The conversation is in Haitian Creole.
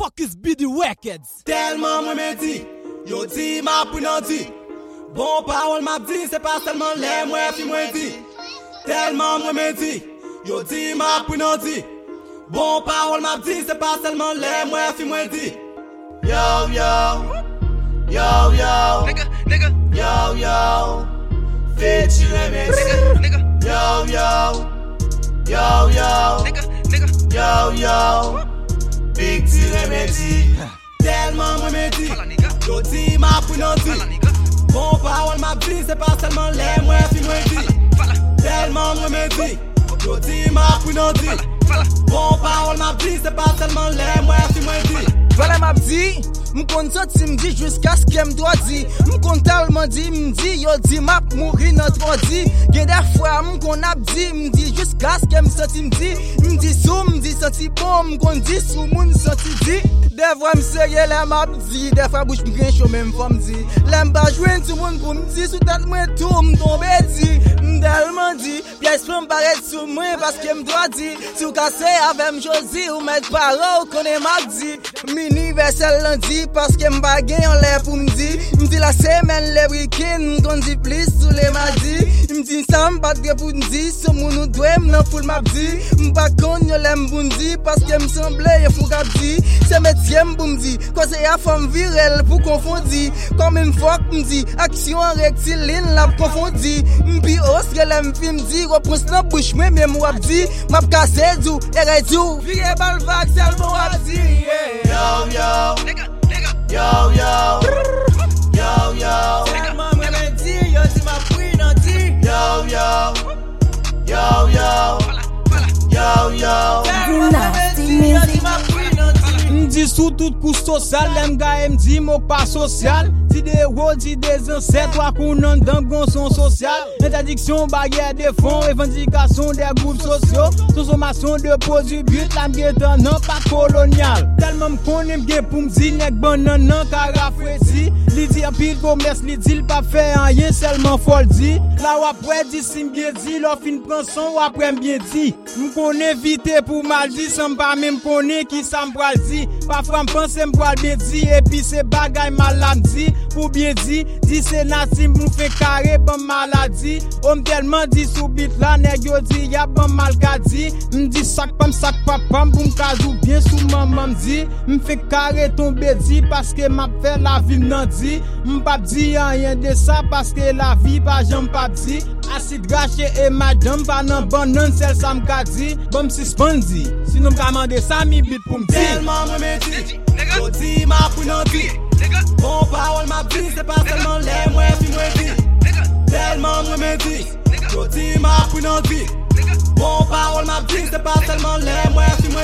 fuck is BD Records? Tellement moi me dit, yo dit m'a pris nan dit. Bon parole m'a dit, c'est pas seulement les moi fi moi dit. Tellement moi me dit, yo dit m'a pris nan dit. Bon parole m'a dit, c'est pas seulement les moi fi moi dit. Yo yo, yo yo, nigga, yo yo, feature MX, nigga, yo yo, yo yo, nigga, yo yo, big MX. Tellement moi me dit, yo dit m'a pris nan dit. Bon parole m'a dit, c'est pas seulement les moi fi moi dit. Tellement moi me dit, yo dit m'a pris nan dit. Bon parole m'a dit, c'est pas seulement les moi fi moi dit. Voilà m'a dit, m'kon sorti m'di jusqu'à ce qu'elle m'doit dire. M'kon tellement dit, m'di yo dit m'a mourir dans trop dit. Gen des fois m'kon ap dit, m'di jusqu'à ce qu'elle m'senti m'di sou m'di senti bon, m'kon dit sou moun senti dit. Des fois m'sérieux là m'a dit, des fois bouche m'gren chaud même fois m'di. L'aime pas joindre tout moun pour m'di sous tête moi tout m'tombe dit. M'tellement dit, pièce pour m'paraître sous moi parce que m'doit dire. Si ou cassé avec m'choisi ou mettre parole connaît m'a dit. Universel lundi parce que m'pa gen en l'air pour m'di. M'di la semaine les week-end m'gon dit plus sous les mardis. M'di ça m'pas de pour m'di ce moun nous doit m'nan full m'a dit. M'pa konn yo l'aime pour m'di parce que m'semblait y fou k'ap di. C'est métier pour m'di quand c'est a femme virelle pour confondi. Comme une fois m'di action rectiligne la confondi. M'pi ostre l'aime fi m'di repousse dans bouche moi même w'ap di. M'a cassé dou et redou. Vire bal vague seulement w'ap di. Yo yo, nigga, yo yo, yo yo, Tellement moi me dit, yo dit m'a pris nan dit. yo yo, yo yo, yo yo. Nasty music. M'di sous tout coup social, l'aime gars m'di mot pas social. Ti des héros, ti des ancêtres, toi qu'on en dans bon son social. Interdiction, barrière des fonds, revendication des groupes sociaux. Consommation de produits buts, la m'guetan non pas colonial. Tellement m'konne m'gen pour m'di, nek bon nan nan carafredi. Li di en pile commerce, li di pas fait rien, seulement folle dit. Là ou après dit si m'bien dit, l'on fin prend son ou après m'bien dit. M'konne éviter pour mal dit, sans pas même connaît qui ça m'pral dit. Parfois m'pense m'pral bien dit, et puis c'est bagay mal à m'di. Pour bien dit, c'est Nassim nous fait carré bon maladie. On tellement dit sous bit là, nèg yo dit y'a bon mal ka dit. M'di sac pam pour m'kazou bien sous maman m'di. M'fait carré tomber dit parce que m'a fait la vie nan dit. M'pa dit rien de ça parce que la vie pas j'aime pas dit. Acide gâché et madame pas nan bon non celle ça m'ka dit. Bon suspendi. Sinon m'ka mandé ça mi bit pour m'di. Tellement moi me dit, yo dit m'a pris nan dit. Bon parole m'a dit, c'est pas seulement les moi fi moi dit. Tellement moi me dit, yo dit m'a pris nan dit. Bon parole m'a dit, c'est pas seulement les moi fi moi